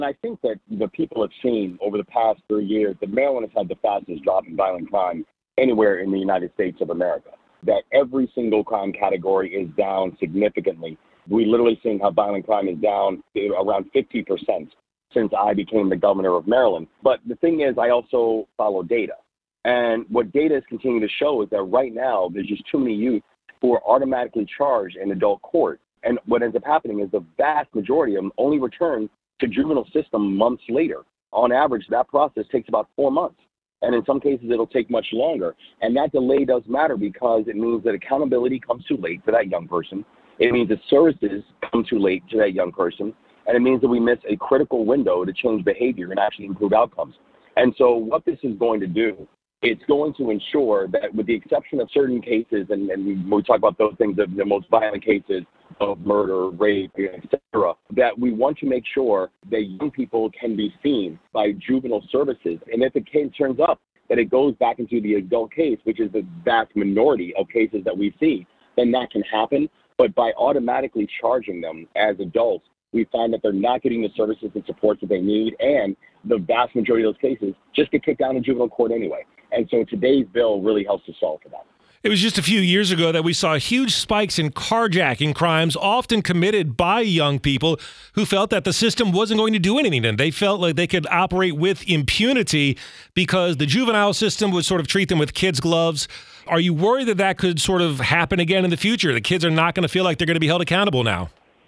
And I think that the people have seen over the past 3 years that Maryland has had the fastest drop in violent crime anywhere in the United States of America, that every single crime category is down significantly. We literally seeing how violent crime is down around 50% since I became the governor of Maryland. But the thing is, I also follow data. And what data is continuing to show is that right now, there's just too many youth who are automatically charged in adult court. And what ends up happening is the vast majority of them only return to juvenile system months later. On average, that process takes about 4 months. And in some cases, it'll take much longer. And that delay does matter because it means that accountability comes too late for that young person. It means that services come too late to that young person. And it means that we miss a critical window to change behavior and actually improve outcomes. And so what this is going to do, it's going to ensure that with the exception of certain cases, and when we talk about those things, the most violent cases of murder, rape, etc., that we want to make sure that young people can be seen by juvenile services. And if the case turns up that it goes back into the adult case, which is the vast minority of cases that we see, then that can happen. But by automatically charging them as adults, we find that they're not getting the services and supports that they need, and the vast majority of those cases just get kicked down in juvenile court anyway. And so today's bill really helps to solve for that. It was just a few years ago that we saw huge spikes in carjacking crimes, often committed by young people who felt that the system wasn't going to do anything. And they felt like they could operate with impunity because the juvenile system would sort of treat them with kids' gloves. Are you worried that that could sort of happen again in the future? The kids are not going to feel like they're going to be held accountable now?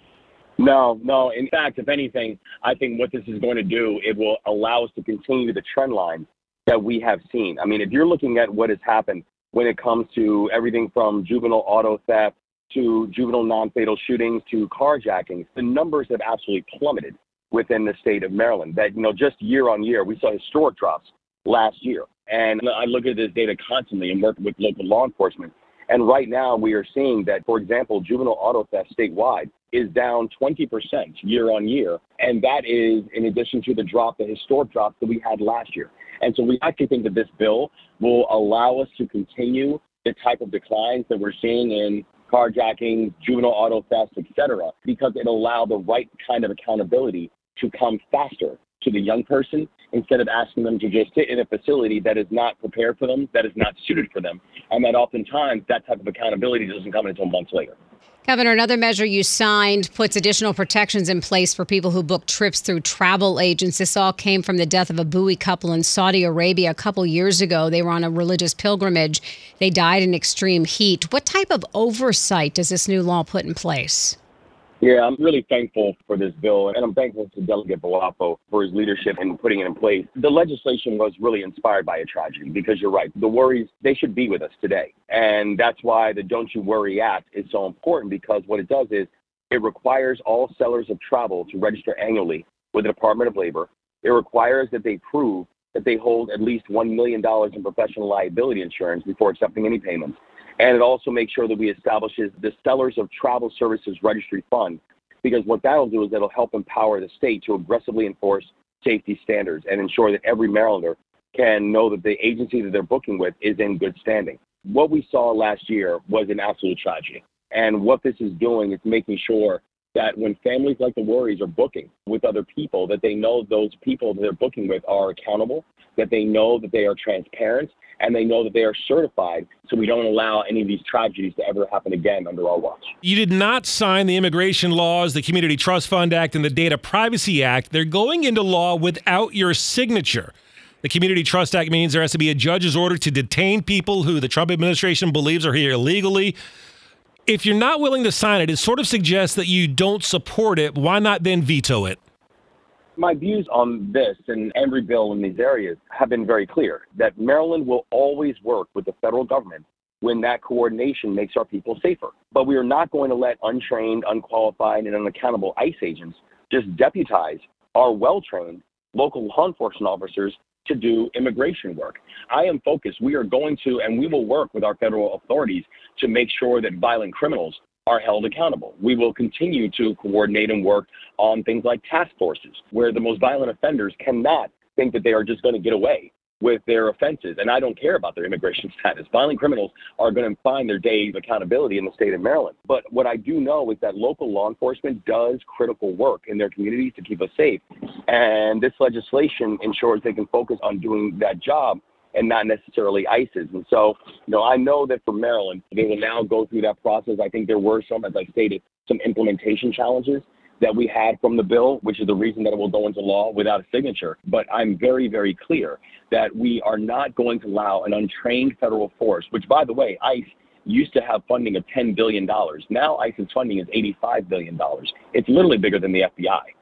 No. In fact, if anything, I think what this is going to do, it will allow us to continue the trend line that we have seen. I mean, if you're looking at what has happened when it comes to everything from juvenile auto theft to juvenile non-fatal shootings to carjackings, the numbers have absolutely plummeted within the state of Maryland. That, just year on year, we saw historic drops last year. And I look at this data constantly and work with local law enforcement. And right now we are seeing that, for example, juvenile auto theft statewide is down 20% year on year. And that is in addition to the historic drop that we had last year. And so we actually think that this bill will allow us to continue the type of declines that we're seeing in carjacking, juvenile auto theft, et cetera, because it'll allow the right kind of accountability to come faster to the young person instead of asking them to just sit in a facility that is not prepared for them, that is not suited for them, and that oftentimes that type of accountability doesn't come until months later. Governor, another measure you signed puts additional protections in place for people who book trips through travel agents. This all came from the death of a Bowie couple in Saudi Arabia a couple years ago. They were on a religious pilgrimage. They died in extreme heat. What type of oversight does this new law put in place? Yeah, I'm really thankful for this bill, and I'm thankful to Delegate Boafo for his leadership in putting it in place. The legislation was really inspired by a tragedy because you're right. The worries, they should be with us today. And that's why the Don't You Worry Act is so important, because what it does is it requires all sellers of travel to register annually with the Department of Labor. It requires that they prove that they hold at least $1 million in professional liability insurance before accepting any payments. And it also makes sure that we establishes the Sellers of Travel Services Registry Fund, because what that'll do is it'll help empower the state to aggressively enforce safety standards and ensure that every Marylander can know that the agency that they're booking with is in good standing. What we saw last year was an absolute tragedy. And what this is doing is making sure that when families like the Worries are booking with other people, that they know those people that they're booking with are accountable, that they know that they are transparent, and they know that they are certified, so we don't allow any of these tragedies to ever happen again under our watch. You did not sign the immigration laws, the Community Trust Fund Act, and the Data Privacy Act. They're going into law without your signature. The Community Trust Act means there has to be a judge's order to detain people who the Trump administration believes are here illegally. If you're not willing to sign it, it sort of suggests that you don't support it. Why not then veto it? My views on this and every bill in these areas have been very clear, that Maryland will always work with the federal government when that coordination makes our people safer. But we are not going to let untrained, unqualified, and unaccountable ICE agents just deputize our well-trained local law enforcement officers to do immigration work. I am focused. We are going to, and we will work with our federal authorities to make sure that violent criminals are held accountable. We will continue to coordinate and work on things like task forces, where the most violent offenders cannot think that they are just going to get away with their offenses, and I don't care about their immigration status. Violent criminals are going to find their day of accountability in the state of Maryland. But what I do know is that local law enforcement does critical work in their communities to keep us safe. And this legislation ensures they can focus on doing that job and not necessarily ICE's. And so, I know that for Maryland, they will now go through that process. I think there were some, as I stated, some implementation challenges that we had from the bill, which is the reason that it will go into law without a signature. But I'm very, very clear that we are not going to allow an untrained federal force, which, by the way, ICE used to have funding of $10 billion. Now ICE's funding is $85 billion. It's literally bigger than the FBI.